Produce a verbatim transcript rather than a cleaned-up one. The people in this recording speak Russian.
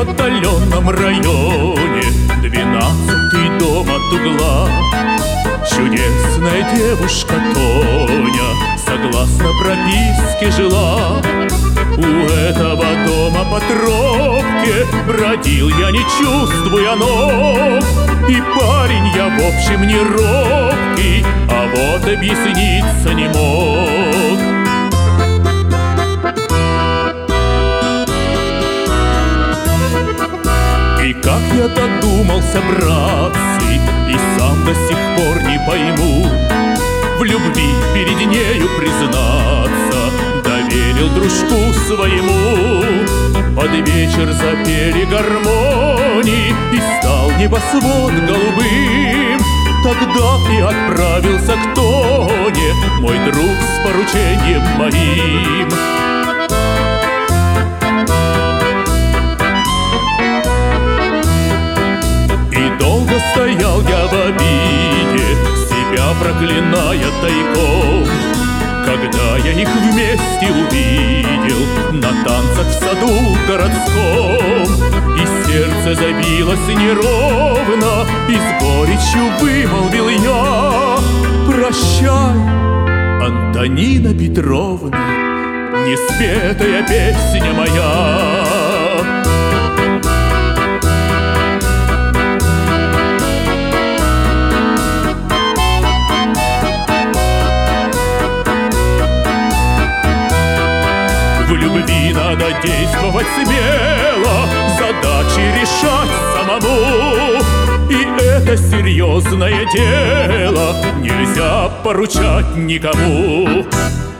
отдаленном районе, двенадцатый дом от угла. Чудесная девушка Тоня согласно прописке жила. У этого дома по тропке бродил я, не чувствуя ног. И парень я в общем не робкий, а вот объясниться не мог. И как я додумался, братцы, и сам до сих пор не пойму, в любви перед нею признаться доверил дружку своему. Под вечер запели гармонии, и стал небосвод голубым. Тогда и отправился к Тоне мой друг с поручением моим. Стоял я в обиде, себя проклиная тайком, когда я их вместе увидел на танцах в саду городском. И сердце забилось неровно, и с горечью вымолвил я: прощай, Антонина Петровна, неспетая песня моя. В любви надо действовать смело, задачи решать самому. И это серьезное дело, нельзя поручать никому.